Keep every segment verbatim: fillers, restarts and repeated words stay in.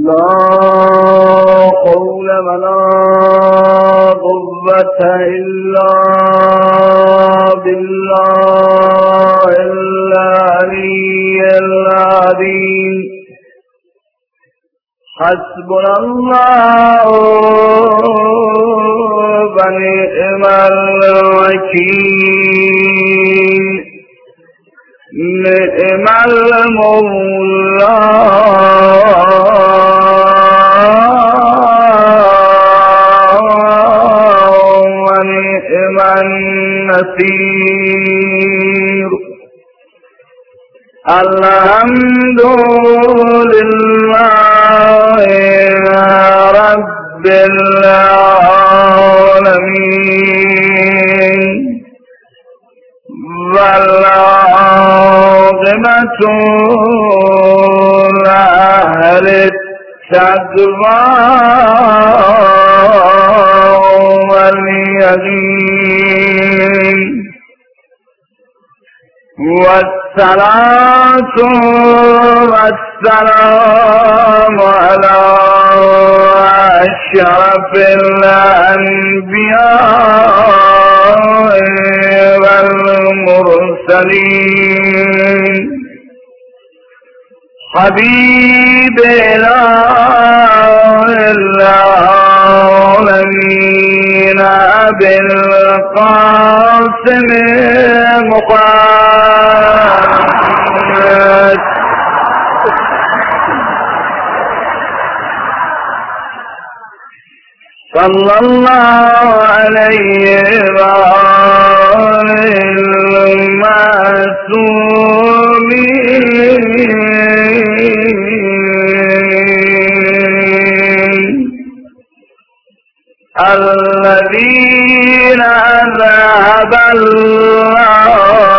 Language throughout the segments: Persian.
لا حول ولا قوة إلا بالله العلي العظيم. حسبنا الله ونعم الوكيل. نعم المولى ونعم النصير. الحمد لله رب العالمين والعاقبة لأهل التقوى واليقين. والصلاة والسلام على أشرف الأنبياء والمرسلين. حبيب إله العالمين أبي القاسم محمد صلى الله عليه وآله المعصومين الذين أذهب الله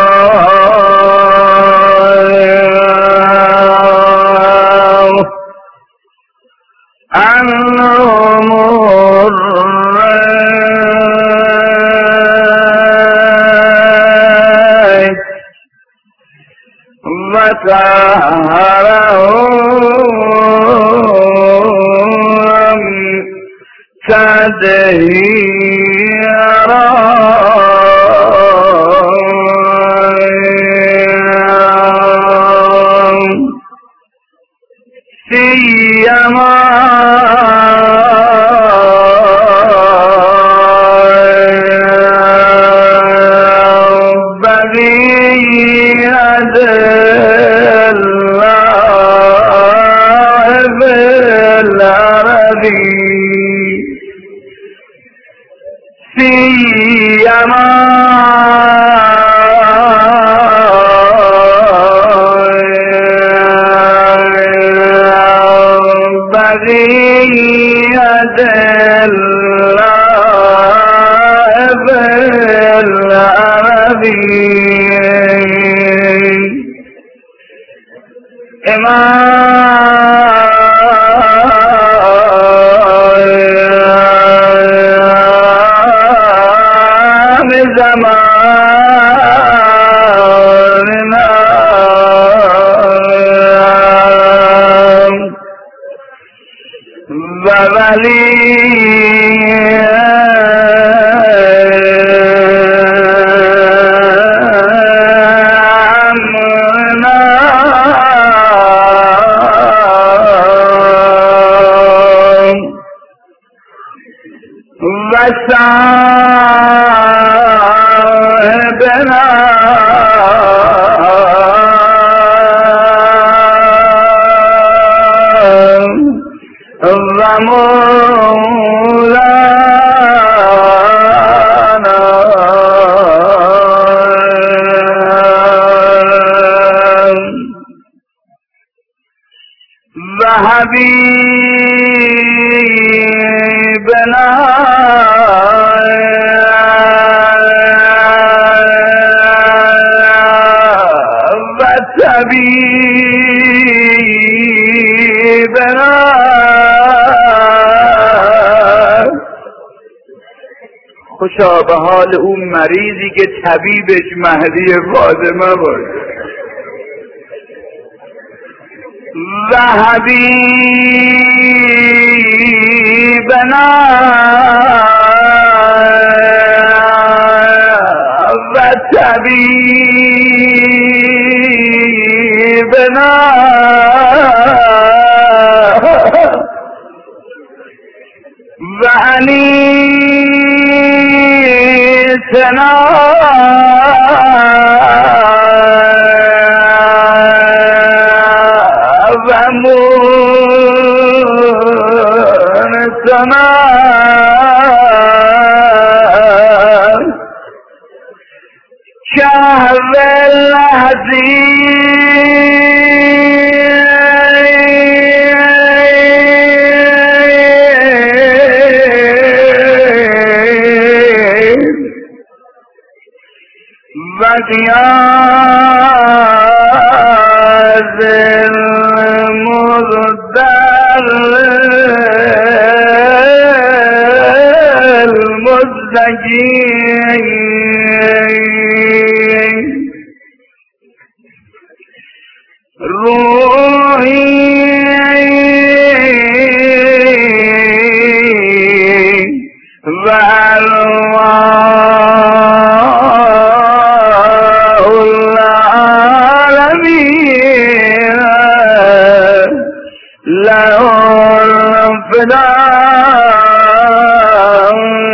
عنهم الرجس وطهرهم تطهيرا. سيما بقية الله في الأرض سيما بقية الله في الأرض. إمام زماننا وولي وصاحبنا ومولانا وحبيبنا وطبيبنا خوشا به حال اون مریضی که طبیبش مهدی فاطمه باشه. و حبیبنا و طبیبنا و انیسنا و مونسنا شهر العظیم و غیاث المضطر المستجیب روحی و ارواح العالمین له الفداء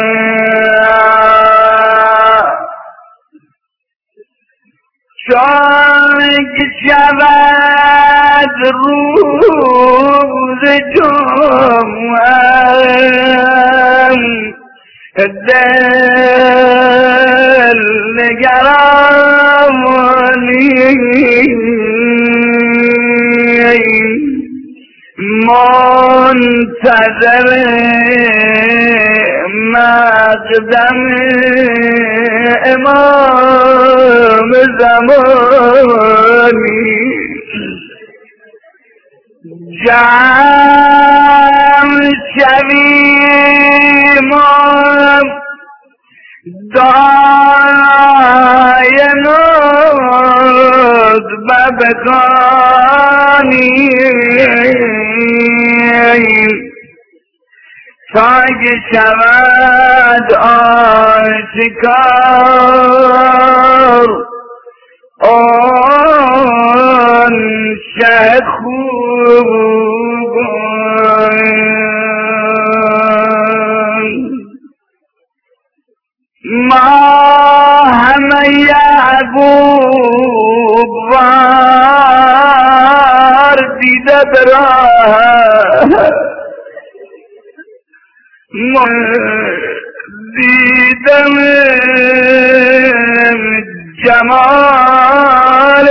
چون که شود روز جمعه دل نگرانی منتظر مقدم امام زمانی جمع شویم دعای ندبه بخوانیم تا که شود آشکار آن شه خوب ما همه یعقوب وار دیده براه دیدم جمال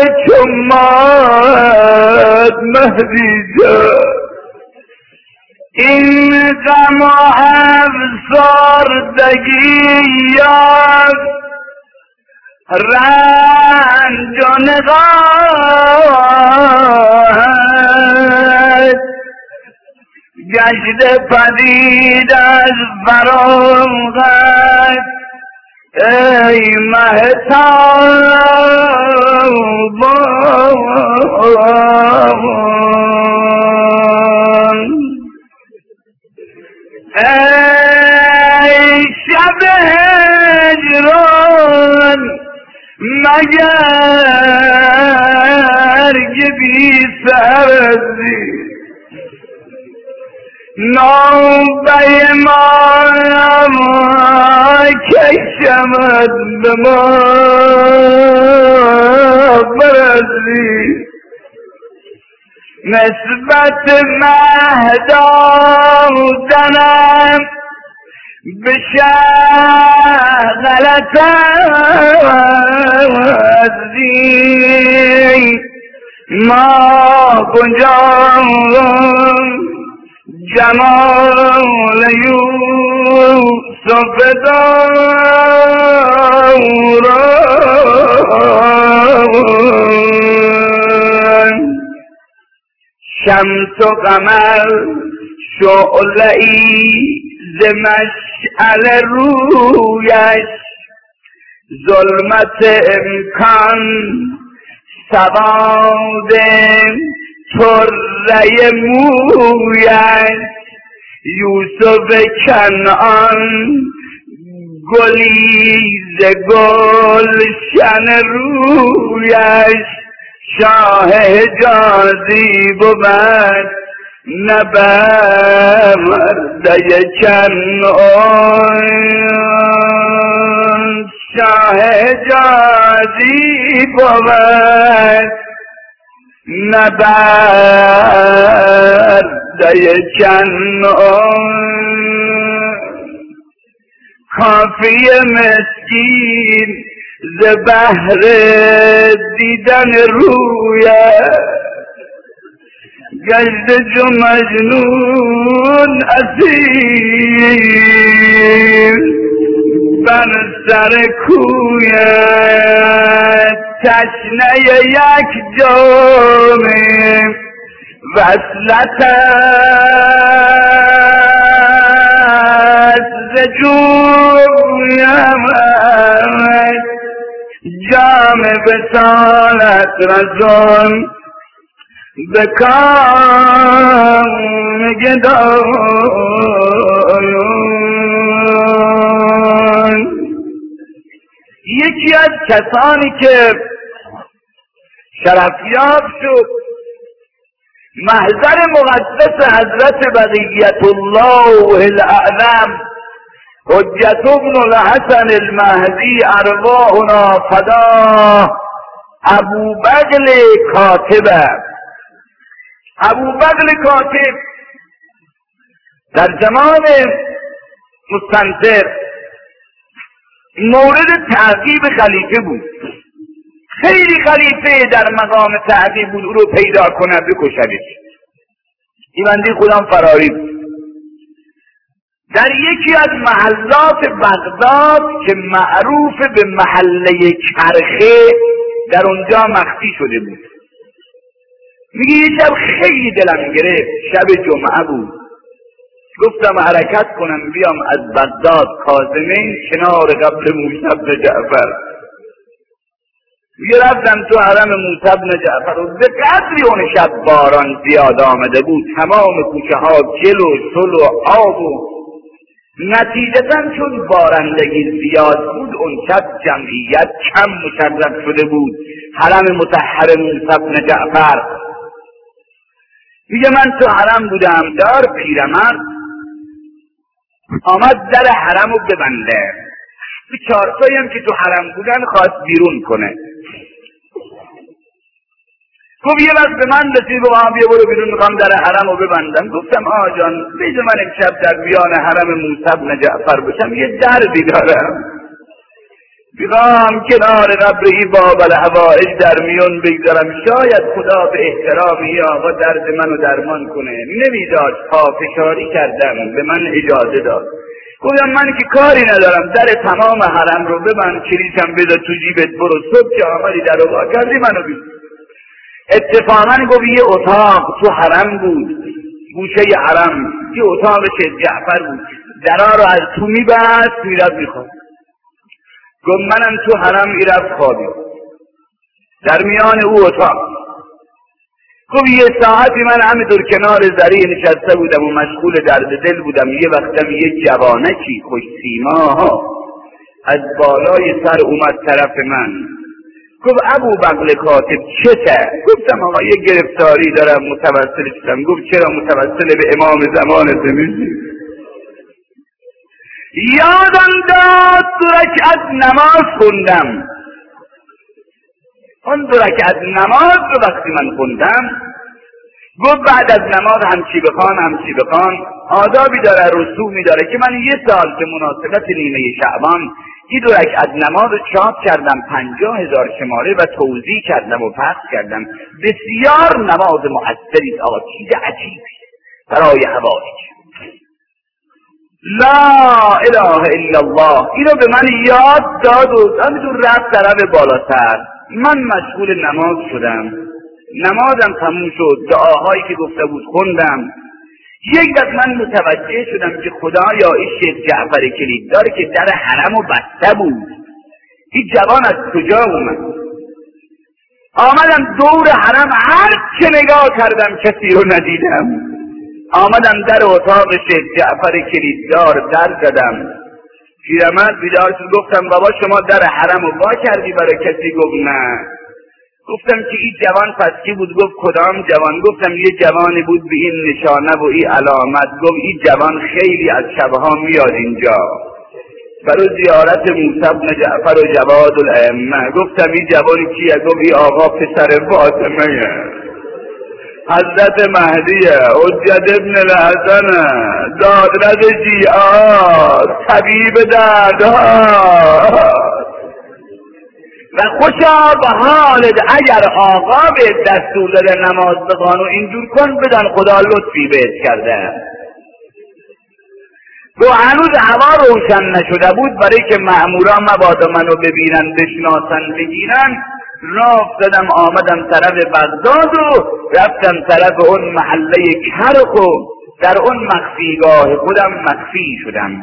چماد مهدی جان این غم و افسردگی یاد رنج و نگاهت گشته پدید از فراغت ای مهتاب ای شب هجران مگر که بی سرزی نوبه مایم که شمد به ما برزی نسبت مهدادنم بشه غلط ازی ما کجام جمال یوسف دوران شمس و قمر شعله‌ای ز مشعل رویش ظلمت امکان سواد طره مویش یوسف کنعان گلیز گلشن رویش شاه حجازی بود نبرده کنعان شاه حجازی بود نبرده کنعان کافی مسکین ز بهر دیدن رویش گشت چو مجنون اسیر بر سر کویش تشنه یک جام وصلت است ز جویم جام وصالت رسان به کام گدایان. یکی از کسانی که شرفیاب شد محضر مقدس حضرت بقیت الله الاعظم حجت ابن الحسن المهدی ارواحنا فداه ابو بغل کاتب ابو بغل کاتب در زمان مستنصر مورد تعقیب خلیفه بود. خیلی خلیفه در مقام تعقیب بود او رو پیدا کنه بکشدش. این بنده خودم فراری بود. در یکی از محلات بغداد که معروف به محله کرخه در اونجا مخفی شده بود. میگه یه شب خیلی دلم گرفت، شب جمعه بود، گفتم حرکت کنم بیام از بغداد کاظمین کنار قبر موسی بن جعفر. میگه رفتم تو حرم موسی بن جعفر و به قدری اون شب باران زیاد آمده بود، تمام کوچه ها گل و شل و آب و نتیجتا چون بارندگی زیاد بود اون شب جمعیت کم مشرف شده بود حرم مطهر موسی بن جعفر. میگه من تو حرم بودم، دار پیرمرد آمد در حرم رو ببنده. به چارتایی هم که تو حرم بودن خواست بیرون کنه. گفت یه وقت به من رسید با هم بیا برو بیرون میخوام در حرم رو ببندم. گفتم آقا جان بیده من امشب در میان حرم موسی بن جعفر باشم، یه دردی دارم میخوام کنار قبر ای باب الحوائج در میون بگذارم، شاید خدا به احترام ای آقا درد منو درمان کنه. نمیداد، پافشاری کردم، به من اجازه داد. گفتم من که کاری ندارم، در تمام حرم رو ببند، کلیسم بذار تو جیبت، برو صبح که آمدی در رو با کردی منو بید. اتفاقا گفت یه اتاق تو حرم بود، گوشه حرم یه اتاق شیخ جعفر بود، درا رو از تو میبست میرفت میخواد. گفت منم تو حرم میرفت خوابی در میان او اتاق. گفت یه ساعتی من همینطور کنار ذریع نشسته بودم و مشغول درد دل بودم، یه وقتم یه جوانکی خوش سیما از بالای سر اومد طرف من. گفت ابو بغل کاتب چته؟ گفتم آقا یه گرفتاری دارم متوسل شدم. گفت چرا متوسل به امام زمان زمین؟ یادم داد دو رکعت نماز خوندم. اون دو رکعت نماز رو وقتی من خوندم، گفت بعد از نماز همچی بخوان همچی بخوان، آدابی داره، رسومی داره که من یه سال که مناسبت نیمه شعبان این دو رکعت نماز رو چاپ کردم پنجاه هزار شماره و توضیح کردم و پخش کردم. بسیار نماز مؤثری آقا، چیز عجیبی برای حوائج. لا اله الا الله اینو به من یاد داد و همینطور رفت طرف بالاتر. من مشغول نماز شدم، نمازم تموم شد، دعاهایی که گفته بود خوندم. یک وقت من متوجه شدم که خدایا این شیخ جعفر کلیددار که در حرم و بسته بود، این جوان از کجا اومد؟ آمدم دور حرم، هر چه نگاه کردم کسی رو ندیدم. آمدم در اتاق شیخ جعفر کلیددار در زدم. پیرمرد بیدار شد. گفتم بابا شما در حرم رو وا کردی برای کسی؟ گفت نه. گفتم که این جوان پس کی بود؟ گفت کدام جوان؟ گفتم یه جوانی بود به این نشانه و این علامت. گفت این جوان خیلی از شبها میاد اینجا برای زیارت موسی بن جعفر و جواد الائمه. گفتم این جوانی کیه؟ گفت این آقا پسر فاطمه حضرت مهدیه، حجت ابن الحسن، دادرس شیعه، طبیب دردها. و خوشا به حالت اگر آقا به دستور داده نماز بخوان و اینجور کن، بدان خدا لطفی بهت کرده. گو هنوز هوا روشن نشده بود، برای که مأمورا مبادا منو ببینن بشناسن بگیرن، راه افتادم آمدم طرف بغداد و رفتم طرف اون محله کرخ و در اون مخفیگاه خودم مخفی شدم.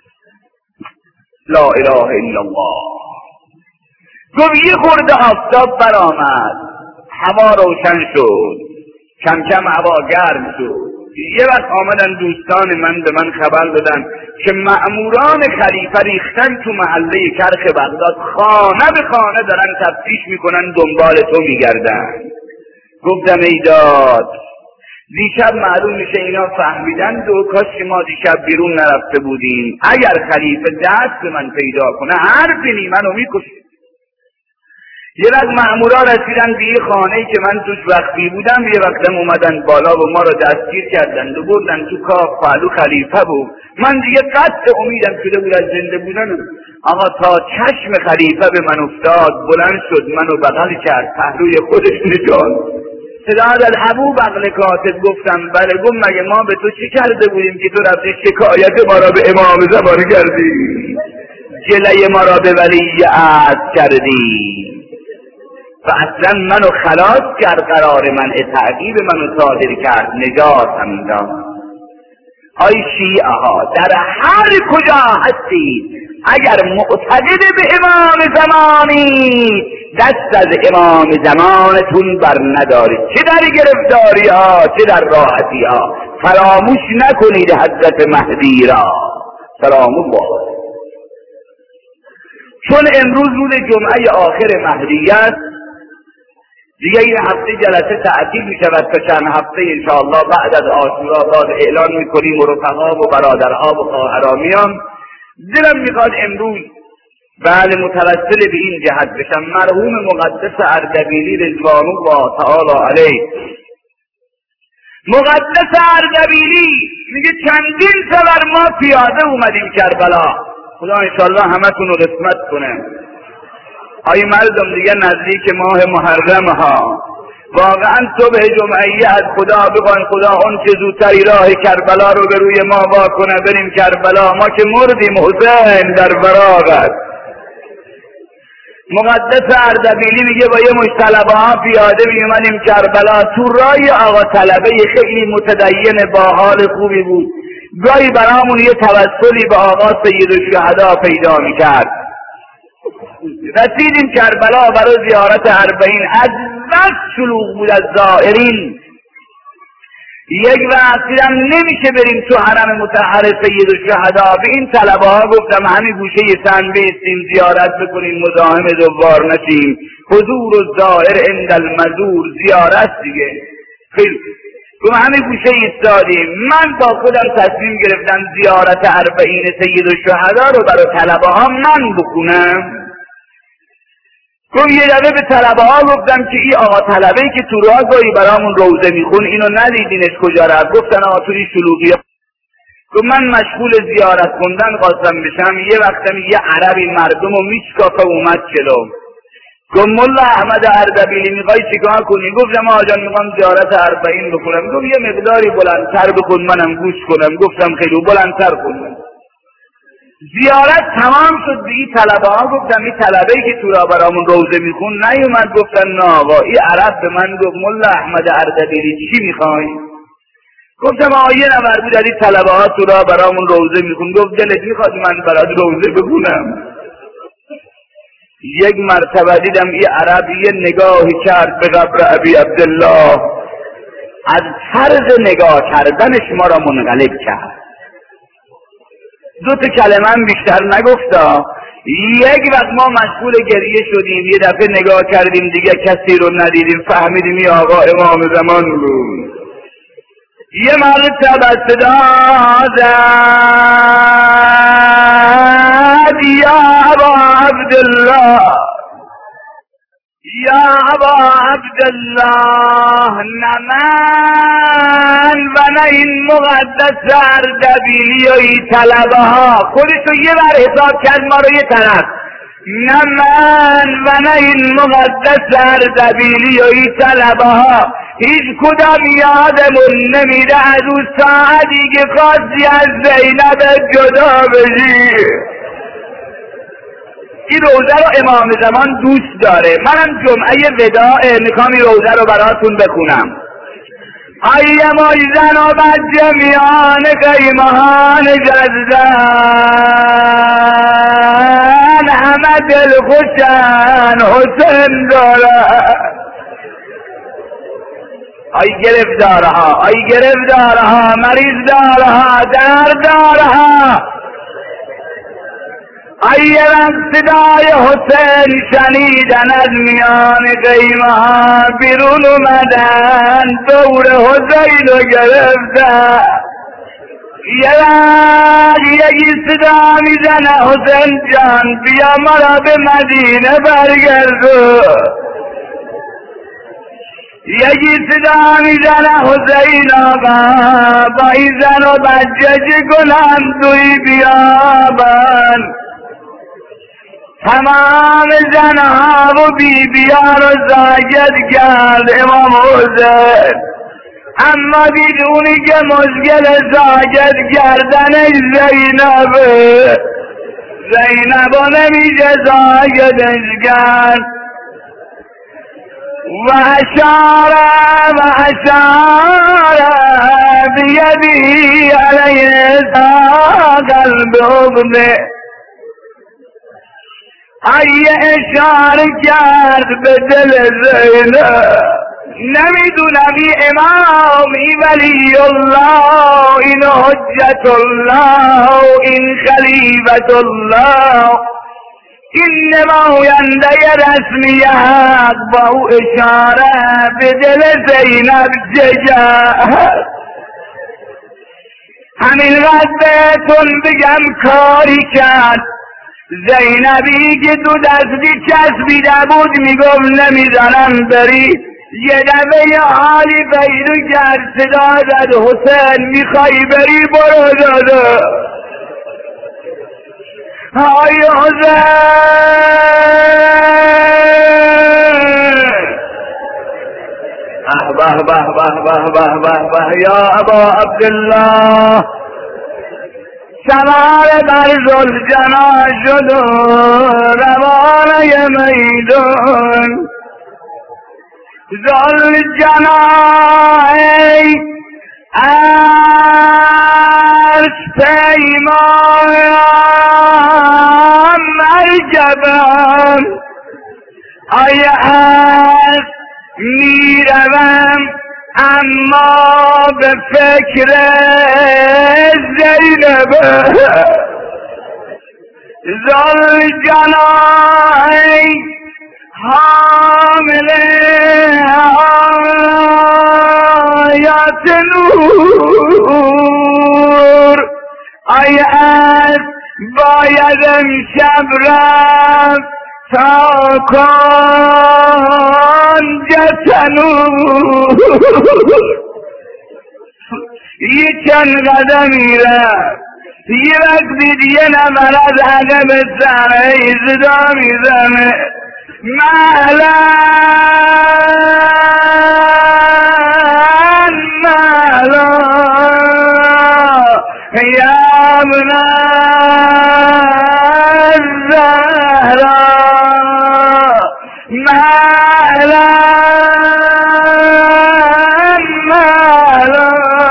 لا اله الا الله. گفت یه خورده آفتاب برآمد، هوا روشن شد، کم کم هوا گرم شد. یه وقت آمدن دوستان من به من خبر دادن که مأموران خلیفه ریختن تو محله کرخ بغداد، خانه به خانه دارن تفتیش میکنن، دنبال تو میگردن. گفتم ای داد، دیشب معلوم میشه اینا فهمیدن و کاش ما دیشب بیرون نرفته بودیم. اگر خلیفه دست به من پیدا کنه هر بینی منو میکشه. یه وقت مأمورا رسیدن به یه خانه‌ای که من توش وقتی بودم، یه وقتم اومدن بالا و ما رو دستگیر کردن و بردن تو کاخ. پهلو خلیفه بود. من دیگه قطع امیدم شده بود از زنده بودنم. آقا تا چشم خلیفه به من افتاد، بلند شد منو بغل کرد، پهلوی خودش نشاند. صدا داد ابو بغل کاتب. گفتم بله. گفت مگه ما به تو چی کرده بودیم که تو رفتی شکایت ما را به امام زمان کردی، جلوه ما را به ولی عهد کردی و اصلا منو خلاص کرد، قرار من تعقیب منو صادر کرد، نجاتم داد. آی شیعه ها در هر کجا هستید، اگر معتقد به امام زمانی، دست از امام زمانتون بر ندارید، چه در گرفتاری ها چه در راحتی ها. فراموش نکنید حضرت مهدی را. سلام الله. چون امروز روز جمعه آخر مهدی است، دیگه این هفته جلسه تعطیل می شود تا چند هفته انشاءالله بعد از عاشورا باز اعلان می کنیم و رفقا و برادرها و خواهرامیان. دلم میخواد امروز بله متوسل به این جهت بشم. مرحوم مقدس اردبیلی رضوان الله تعالی علیه، مقدس اردبیلی میگه چندین سفر ما پیاده اومدیم کربلا. خدا انشاءالله همتون رو قسمت کنه. آی مردم دیگه نزدیک ماه محرم ها، واقعا صبح جمعه از خدا بخواین خدا اون که زودتری راه کربلا رو به روی ما وا کنه، بریم کربلا. ما که مردیم، حسین در فراغ است. مقدس اردبیلی میگه با یه مش طلبه ها پیاده میومدیم کربلا. تو راه آقا طلبه خیلی متدین با حال خوبی بود، گاهی برامون یه توسلی به آقا سید الشهدا پیدا میکرد. رسیدیم کربلا برای زیارت اربعین. از بس شلوغ بود از زائرین. یک وقت دیدم نمیشه بریم تو حرم مطهر سید الشهدا. به این طلبه ها گفتم همین گوشه یه سن بیستیم زیارت بکنیم، مزاحم دوار نشیم. حضور الزائر عند المزور، زیارت دیگه. خیلی تو همین گوشه ایستادیم. من با خودم تصمیم گرفتم زیارت اربعین سید الشهدا رو برای طلبه ها من بکنم. گفت یه دفعه به طلبه ها گفتم که این آقا طلبه‌ای که تو راه گاهی برامون روزه میخون، اینو ندیدینش کجا رفت؟ گفتن آقا تو این شلوغی. گفت من مشغول زیارت خوندن خواستم بشم، یه وقتم یه عربی مردم رو میشکافه اومد جلو. گفت ملا احمد اردبیلی میخوای چیکار کنی؟ گفتم آقا جان میخوام زیارت اربعین بکنم. گفت یه مقداری بلندتر بخون منم گوش کنم. گفتم خیلی بلندتر خوندم. زیارت تمام شد. به این طلبه ها گفتم این طلبه‌ای که تو را برامون روزه میخون نیومد؟ گفتن نه آقا. این عرب به من گفت ملا احمد اردبیلی چی میخوای؟ گفتم آقا یه نفر بود از این طلبه ها تو را برامون روزه میخون. گفت دلت میخواد من برات روزه بخونم؟ یک مرتبه دیدم این عرب یه نگاهی کرد به قبر ابی عبدالله، از طرز نگاه کردنش ما را منقلب کرد. دو تا کلمه هم بیشتر نگفتا. یک وقت ما مشغول گریه شدیم، یه دفعه نگاه کردیم دیگه کسی رو ندیدیم، فهمیدیم این آقا امام زمان بود. یه مرتبه صدا زد یا ابا عبدالله، یا ابا عبدالله، نه من و نه این مقدس اردبیلی و این طلبه ها. خودشو یه بر حساب کرد ما رو یه طرف، نه من و نه این مقدس اردبیلی و این طلبه ها هیچ کدام یادمون نمیده از اون ساعتی که خواستی از زینب جدا بشی. این روزه رو امام زمان دوست داره. منم جمعه وداع میخوام این روزه رو براتون بخونم. ایم ایزن و بچه میان قیمهان جزدن، همه دل خوشن حسین داره. ای گرفتارها، ای گرفتارها، مریض دارها، درد دارها. ای رنگ صدای حسین شنیدن از میان قیمه ها بیرون اومدن، دور حسین رو گرفتن. یه رنگ یکی صدا میزنه حسین جان بیا مرا به مدینه برگردو. یکی صدا میزنه حسین آقا با این زن و بچه چه کنم توی بیابان. تمام زنها و بی بیان رو ساکت کرد امام حسین، اما بدونی که مشکل ساکت کردن زینب زینب نمیشه ساکتش کرد. و اشار و اشار بیدی علیه قلب ابنه. ای اشاره کرد به دل زینب. نمیدونم این امام، این ولی الله، این حجت الله، این خلیفت الله، این نماینده رسمی حق با او اشاره به دل زینب جگر. همین قد بهتون بگم کاری کرد زینبی که دو دستی چسبیده بود میگم نمیزنم بری. یه دفعه یه حالی پیدا کرد صدا زد حسین میخوای بری برو داده. های حسین به به به به به به به به یا ابا عبدالله. سوار بر ذوالجنا شد و روانه میدان. ذوالجنا ای عرش پیمان مرکبم، ای عرش میروم اما به فکر زینب. ذوالجنا ای حامل آیات نور، ای از باید امشب رفت تا کنج تنور. یه چند قدمی رفت، یه وقتی دیگه نفر از عقب سره صدا میزنه مهلا مهلا یا ابن الزهرا، مهلا مهلا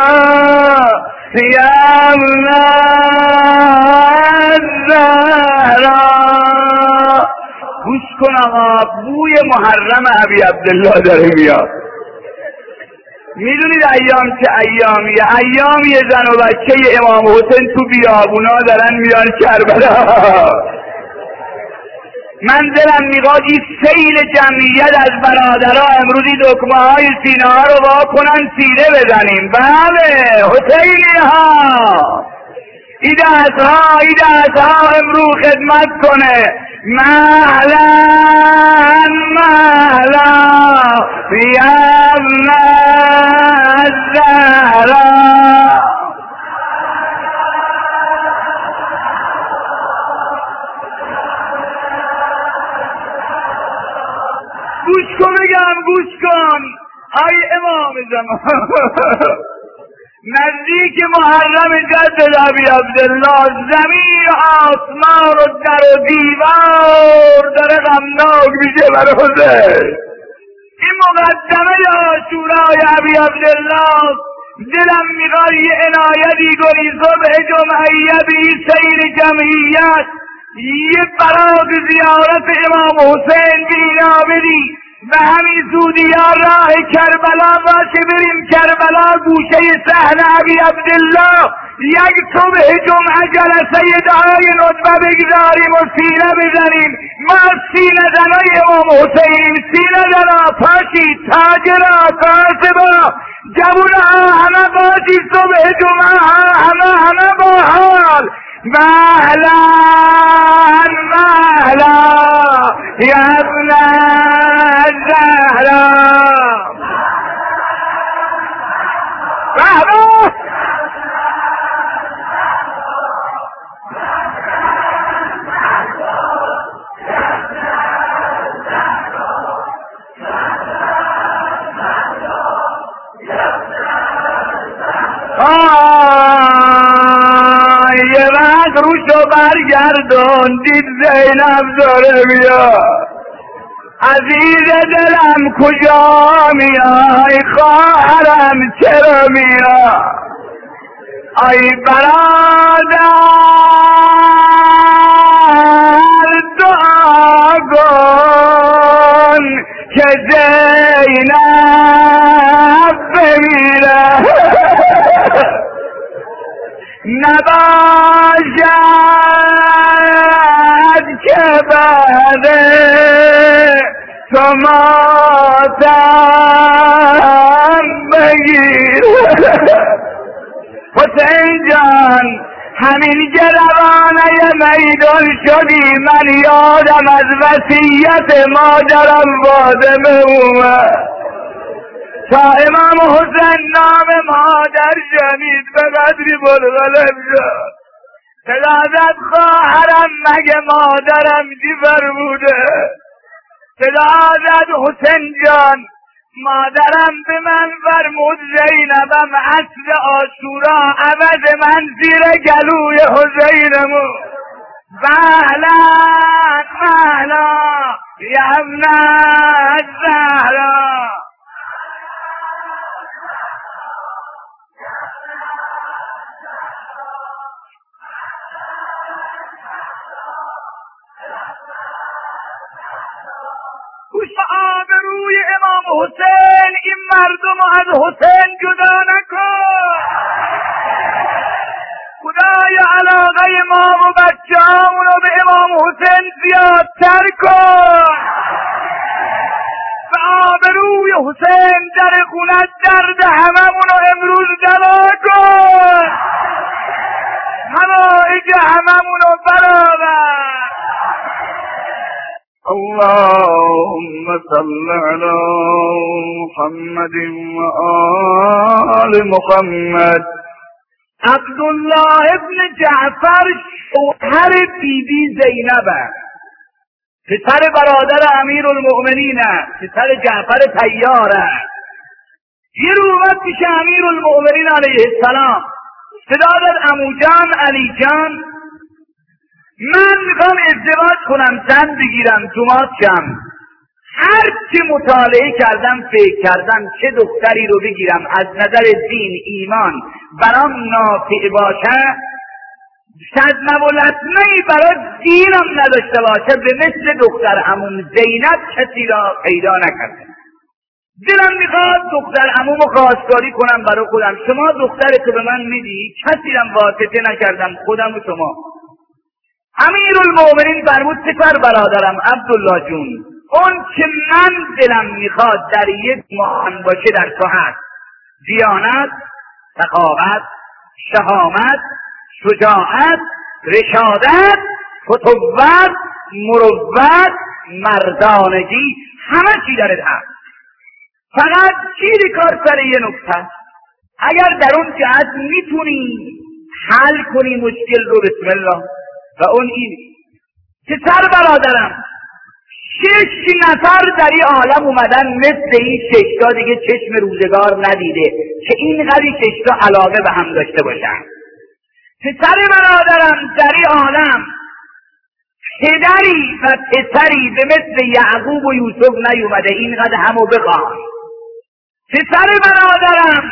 یا ابن الزهرا. گوش کن آقا، بوی محرم ابی عبدالله داره میاد. میدونید ایام چه ایامیه؟ ایامیه زن و بچه امام حسین تو بیابونا دارن میان کربلا. من دلم میخواد این سیل جمعیت از برادرها امروزی دکمه های سینه ها رو وا کنن سینه بزنیم. بله حسینی ها، این دست ها این دست ها امرو خدمت کنه. مهلا مهلا یا ابن الزهرا. گوش کن بگم، گوش کن ای امام زمان. نزدیک محرم جد ابی عبدالله زمین و آسمان و در و دیوار داره غمناک میشه برای حسین. این مقدمه عاشورای ابی عبدالله. دلم میخواد یه عنایتی کنی صبح جمعیت این سیر جمعیت یه برات زیارت امام حسین بینا بدی. به همین زودی ها راه کربلا باشه، بریم کربلا گوشه صحن ابی عبدالله یک صبح جمعه جلسه دعای ندبه بگذاریم و سینه بزنیم. ما سینه زنای امام حسین، سینه زنا پاشی تاجرا کاسبا جوونا همه باشی صبح جمعه ها همه همه با حال. مهلا مهلا یا ابن الزهرا. مهلا یه وقت روشو برگردون دید زینب داره میاد. عزیز دلم کجا میای خواهرم چرا میاد؟ ای برادر دعا کن که زینب بمیره. نباشد که بعد تو ماتم بگیر. حسین جان همین که روانه میدان شدی، من یادم از وصیت مادرم فاطمه اومد. تا امام حسین نام مادر شنید به قدری بلغلب شد. صدا زد خواهرم مگه مادرم چی فرموده؟ صدا زد حسین جان مادرم به من فرمود زینبم عصر عاشورا عوض من زیر گلوی حسینمو. مهلا مهلا یا ابن الزهرا. آبروی امام حسین این مردم از حسین جدا نکن. خدای علاقه ما و بچه همونو به امام حسین زیادتر کن. به آبروی حسین در خونت درد هممونو امروز دوا کن. حوائج هممونو برآور. اللهم صل على محمد وآل محمد. عبدالله ابن جعفر شوهر بیبی زینبه، پسر برادر امیر المؤمنین، پسر جعفر طیاره. یه رو اومد پیش امیر المؤمنین علیه السلام، صدا داد عمو جان علی جان من میخوام ازدواج کنم، زن بگیرم، دومات شم. هر چی مطالعه کردم فکر کردم چه دختری رو بگیرم از نظر دین ایمان برام نافع باشه صدمه و لطمه‌ای برای دینم نداشته باشه به مثل دختر عموم زینب کسی را پیدا نکرده. دلم میخواد دختر عمومو خواستگاری کنم برای خودم. شما دخترتو به من میدی، کسی را واسطه نکردم، خودم و شما. امیرالمومنین فرمود سپر برادرم عبدالله جون، اون که من دلم میخواد در یک ماهن باشه در تو هست: دیانت، سخاوت، شهامت، شجاعت، رشادت، فتوت، مروت، مردانگی، همه چی درت هست. فقط چیزی کار سر یه نکته، اگر در اون جهت میتونی حل کنی مشکل رو، بسم الله. و اون این که سر برادرم شش نفر در این عالم اومدن مثل این ششتا دیگه چشم روزگار ندیده که اینقدر ششتا علاقه به هم داشته باشن. پسر برادرم در این عالم پدری و پسری به مثل یعقوب و یوسف نیومده اینقدر همو بخوان. پسر برادرم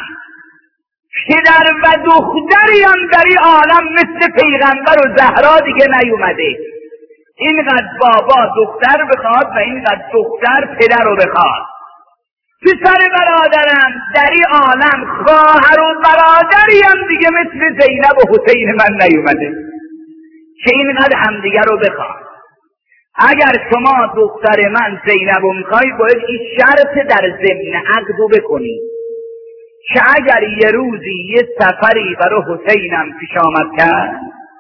پدر و دختری هم در این عالم مثل پیغمبر و زهرا دیگه نیومده اینقدر بابا دختر بخواد و اینقدر دختر پدر رو بخواد. پسر برادرم در این عالم خواهر و برادری هم دیگه مثل زینب و حسین من نیومده که اینقدر همدیگه رو بخواد. اگر شما دختر من زینب رو میخوای باید این شرط در ضمن عقد رو بکنی که اگر یه روزی یه سفری برای حسینم پیش آمد کرد،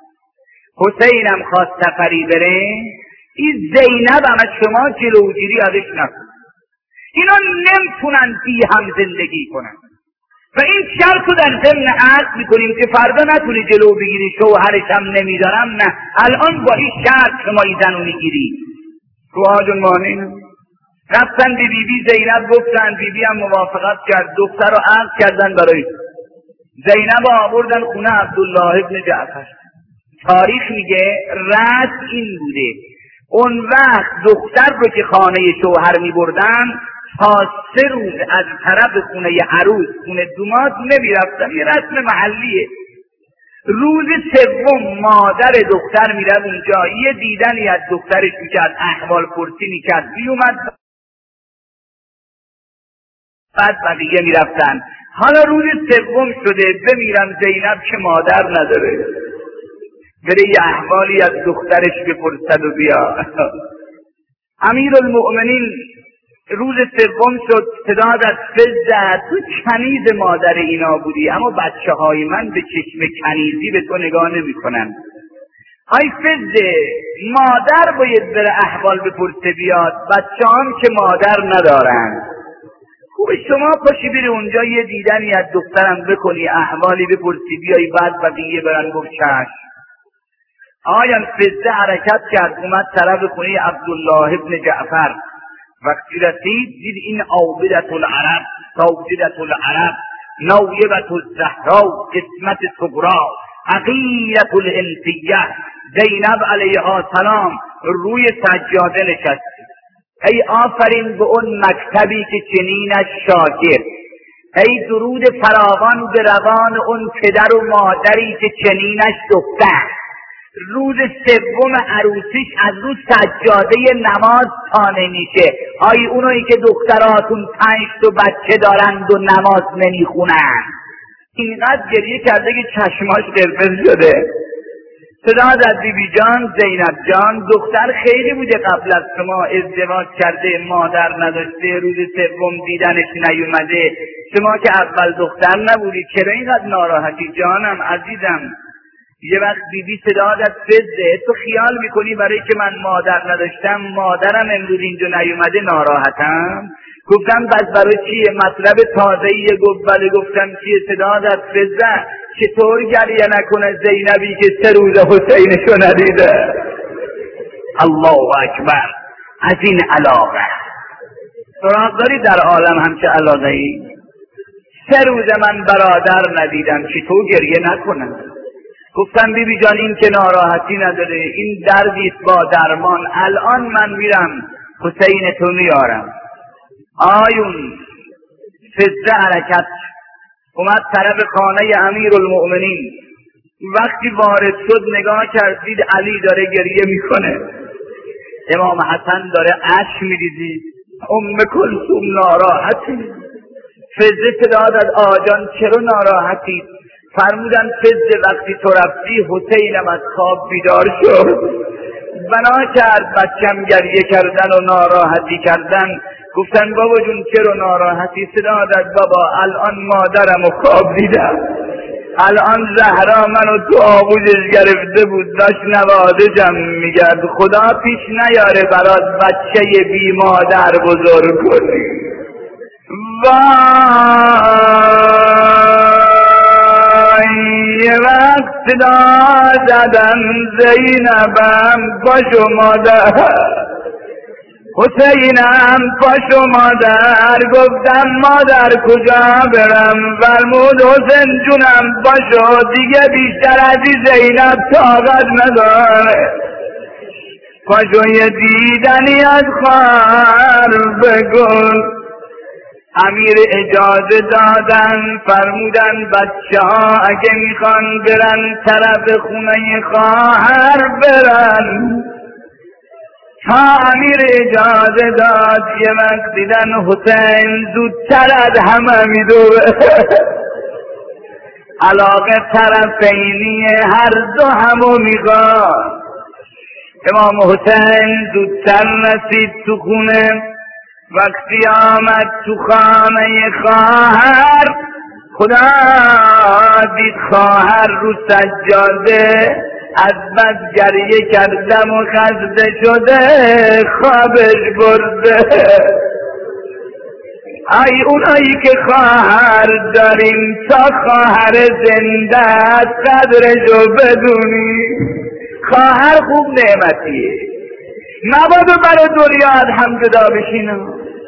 حسینم خواست سفری بره، این زینب هم از شما جلوگیری ازش نکن. اینا نمیتونن بی هم زندگی کنن و این شرط رو در ضمن عقد میکنیم که فردا نتونی جلو بگیری شوهرش هم نمیدارم. نه، الان با این شرط شما این زنو میگیری. روها جون مانین رفتن به بی بی زینب گفتن، بی بی هم موافقت کرد، دختر رو عقد کردن برای زینب آوردن خونه عبدالله ابن جعفر. تاریخ میگه رسم این بوده اون وقت دختر رو که خانه شوهر میبردن تا سه روز از طرف خونه عروس خونه دوماد نمیرفتن، یه رسم محلیه. روز سوم مادر دختر میره اونجا، یه دیدنی از دخترش میکرد، احوال پرسی میکرد، میومد، بعد بقیه میرفتن. حالا روز سوم شده بمیرم زینب که مادر نداره، بره یه احوالی از دخترش بپرسد و بیا. امیرالمؤمنین روز سوم شد، صدا از فزه، تو کنیز مادر اینا بودی، اما بچه های من به چشم کنیزی به تو نگاه نمی کنن. های فزه، مادر باید بره احوال بپرسه بیاد، بچه هم که مادر ندارن. خوب شما پاشی بری اونجا یه دیدنی از دخترم بکنی، احوالی بپرسی بیایی، بعد بقیه برن گفت چشم. آیان فزه حرکت کرد، اومد طرف خونه عبدالله ابن جعفر. وقتی رسید دید این عابدة العرب، سوجدة العرب، نویبة الزهرا، قسمت صغرا، عقیلة الانسیه، زینب علیها السلام روی سجاده نشست. ای آفرین به اون مکتبی که چنینش شاگرد، ای درود فراوان به روان اون پدر و مادری که چنینش دختر. روز سوم عروسیش از روز سجاده نماز تا نمیشه. آی اونایی که دختراتون پنج تا بچه دارند و نماز نمیخونن. اینقدر گریه کرده که چشماش قرمز شده. صدا از بیبی جان، زینب جان، دختر خیلی بوده قبل از شما ازدواج کرده، مادر نداشته، روز سوم دیدنش نیومده. شما که اول دختر نبودی، چرا اینقدر ناراحتی جانم عزیزم؟ یه وقت بیبی صدا از فزه، تو خیال میکنی برای که من مادر نداشتم مادرم امروز اینجا نیومده ناراحتم؟ گفتم بس برای چیه؟ مطلب تازه‌ایه. گفت بله. گفتم چیه؟ صدا از فزه، چطور گریه نکنه زینبی که سه روز حسینشو ندیده؟ الله اکبر. از این علاقه سراغ داری در عالم همچه علاقه ای؟ سه روز من برادر ندیدم، چطور گریه نکنم؟ گفتم بیبی جان این که ناراحتی نداره، این دردیست با درمان. الان من میرم حسین تو میارم. آیون فزه حرکت اومد طرف خانه امیرالمؤمنین. وقتی وارد شد نگاه کردید علی داره گریه میکنه، امام حسن داره اشک میریزید، ام کلثوم ناراحتی. فزه صدا داد آجان چرا ناراحتی؟ فرمودن فزه وقتی تو رفتی حسینم از خواب بیدار شد، بنا کرد بچم گریه کردن و ناراحتی کردن. گفتن بابا جون چرا ناراحتی؟ صدا داد بابا الان مادرم و خواب دیدم، الان زهرا منو تو آغوشش گرفته بود داشت نوازشم میگرد، خدا پیش نیاره برات بچه بی مادر بزرگ کنی. وای یه وقت دادن زینبم پاشو مادر، حسینم پاشو مادر. گفتم مادر کجا برم؟ فرمود حسین جونم پاشو، دیگه بیشتر از زینب طاقت نداره، پاشو یه دیدنی از خواهر بگن. امیر اجازه دادن، فرمودن بچه ها اگه میخوان برن طرف خونه خواهر برن. تا امیر اجازه داد یه وقت دیدن حسین زودتر از همه میدوه. علاقه طرفینی هر دو همو میخواد. امام حسین زودتر رسید تو خونه. وقتی آمد تو خانه خواهر، خدا دید خواهر رو سجاده از بس گریه کردم و خسته شده خوابش برده. ای اونایی که خواهر داریم تا خواهر زنده است قدرشو بدونی. خواهر خوب نعمتیه، نباید برای دنیا از هم جدا بشینم.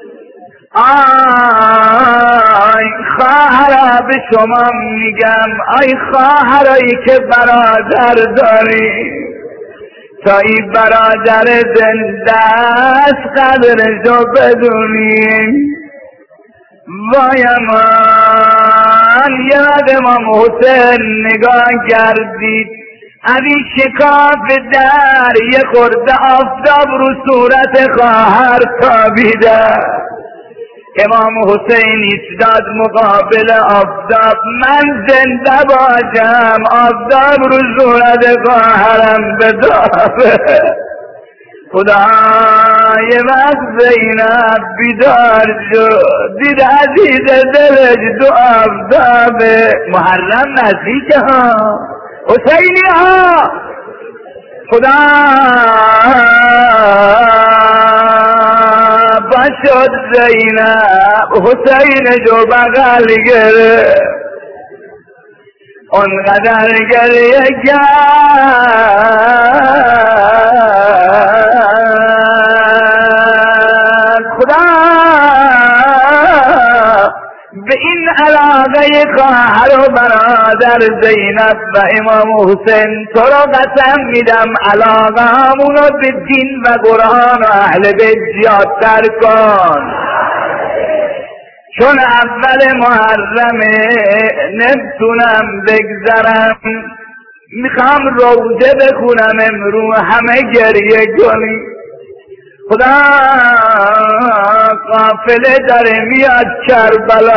آی خواهرها به شما میگم، آی خواهرایی که برادر داری، تا این برادر زنده است قدرشو بدونیم. وای امان یه وقت امام حسین نگاه کردید علی شکاف در یه خورده آفتاب رو صورت خواهر تابیده. امام حسین ایستاد مقابل آفتاب، من زنده باشم آفتاب رو صورت خواهرم بتابه. خدای وقت زینب بیدار شد، دید عزیز دلش دو آفتابه. محرم نزدیکه ها، حسینی ها، خدا باشد زینب حسین جو بغل گره، اونقدر گریه کرد. خدا به این علاقه خواهر و برادر زینب و امام حسین تو رو قسم میدم علاقه همونو به دین و قرآن و اهل بیت زیادتر کن، چون اول محرمه نمیتونم بگذرم، میخوام روزه بخونم امرو همه گریه کنی. خدا قافله داره میاد کربلا.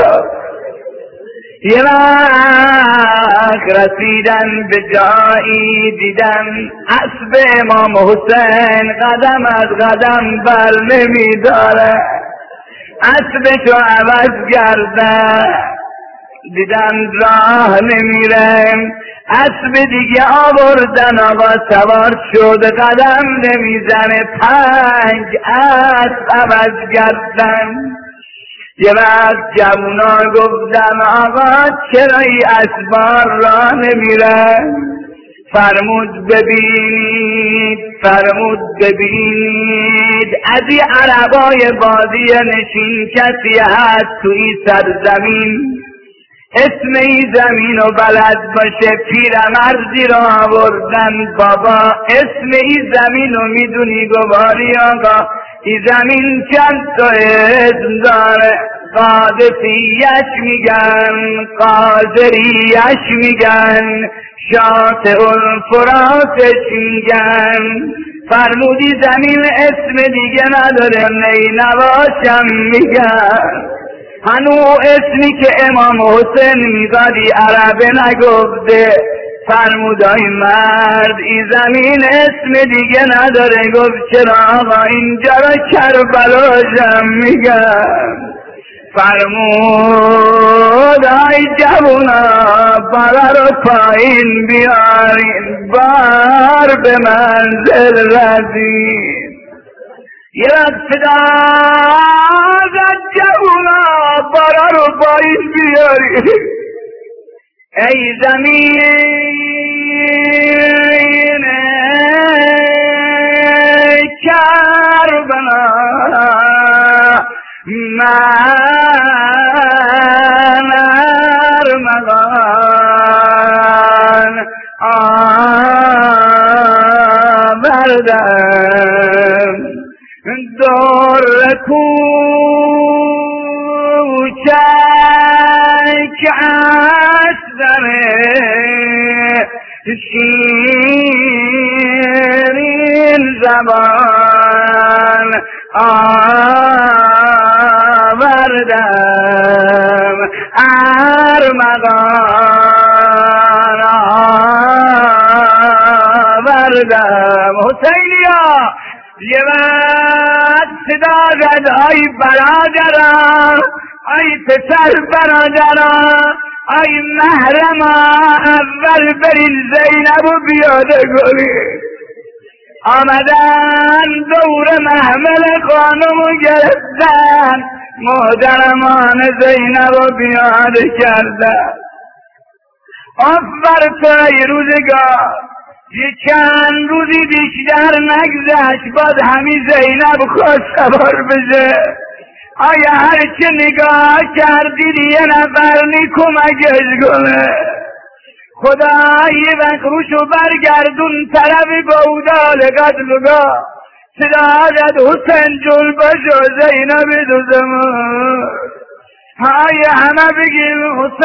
یه وقت رسیدن به جایی دیدن اسب امام حسین قدم از قدم بر نمیداره، اسبشو عوض کردن، دیدن راه نمیره، اسب دیگه آوردن آقا سوار شد قدم نمیزنه، پنج اسب عوض کردن. یه وقت جوونا گفتن آقا چرا ای اسبار راه نمیره؟ فرمود ببینید، فرمود ببینید از این عربای بادی نشین کسی هست تو این سرزمین اسم این زمین و بلد باشه؟ پیرمردی را آوردن بابا اسم این زمین رو میدونی؟ گواری آقا این زمین چند تا اسم داره؟ قادسیش میگن، قادریش میگن، شاطئ الفراتش میگن. فرمودی زمین اسم دیگه نداره، نینواشم میگن. هنو اسمی که امام حسین میزادی عربه نگفته. فرمودای مرد این زمین اسم دیگه نداره. گفت چرا آقا؟ اینجا را کربلاشم میگن. فرمود ای جوونا بالا رو پایین بیارین، بار به منزل رسید. یه وقت صدا زد جوونا بالا رو پایین بیارین. ای زمین کربلا من ارمغان آوردم، دور کوچک از در شیرین زبان آوردم، ارمغان آوردم. حسینیا یه وقت صدا زد ای برادران، ای پسر برادران، ای محرما، اول برین زینب و بیاده کنید. آمدن دور محمل خانمو گرفتن، محترمان زینب و بیاده کردن. آفر تو ای روزگار، یه چند روزی بیشتر نگذشت باز همین زینب خواست سوار بشه. آیا هرچه نگاه کردید یه نفر نی کمکش کنه؟ خدا یه وقت روشو برگردون طرف گودال قتلگاه، صدا زد حسین جون باشو زینب دو زمان. های همه بگیم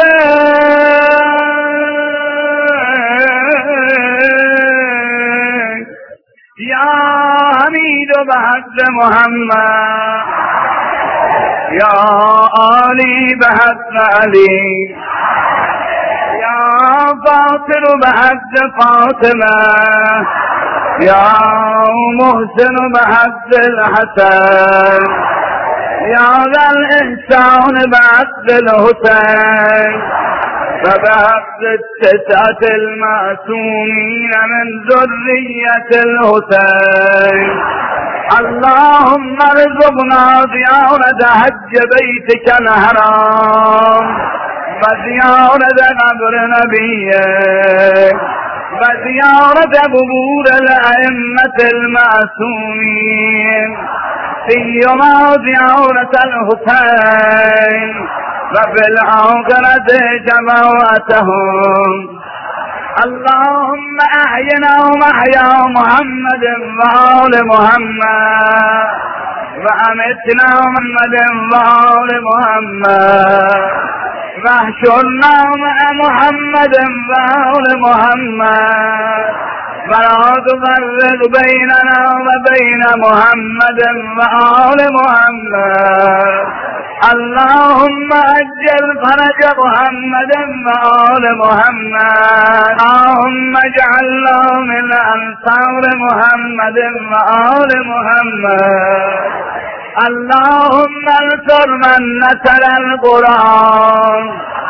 حسین یا حمید و به حق محمد، یا علی به حق علی، یا فاطر به حق فاطمه، یا محسن به حق الحسن، یا ذا الاحسان به حق الحسین و به حق التسعة المعصومین من ذریة الحسین. اللهم ارزقنا زیارت حج بیتک الحرام و زیارت قبر نبیک و زیارت قبور الائمة المعصومین، سیما زیارت الحسین و بالآخرة جماعتهم. اللهم احینا ومحیا محمد وآل محمد وامتنا محمد وآل محمد واحشرنا مع محمد وآل محمد ولا تفرق بيننا وبين محمد وآل محمد. اللهم اجل فرج محمد وآل محمد. اللهم اجعلنا من انصار محمد وآل محمد. اللهم انصر من نصر القرآن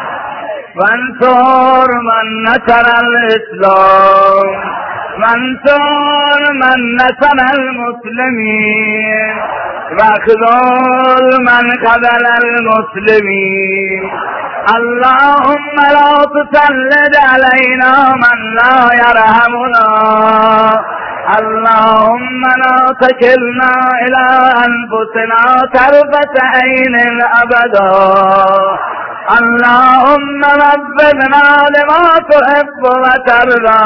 وانصر من نصر الاسلام وانصر من نصر المسلمين واخذل من خذل المسلمين. اللهم لا تسلط علينا من لا يرحمنا. اللهم لا تكلنا الى انفسنا طرفة عين ابدا. اللهم وفقنا لما تحب وترضى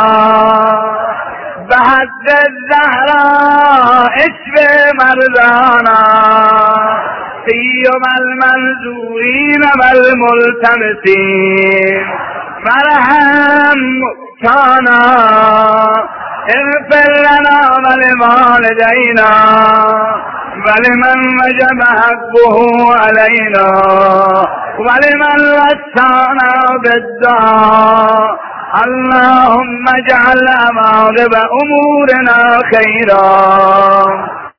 بحق الزهراء اشف مرضانا قيم المنزورين والملتمسين مرحم كانا اغفر لنا ولوالدينا ولمن وجب حقه علينا ولمن وسعنا بالدعاء اللهم اجعل عواقب امورنا خيرا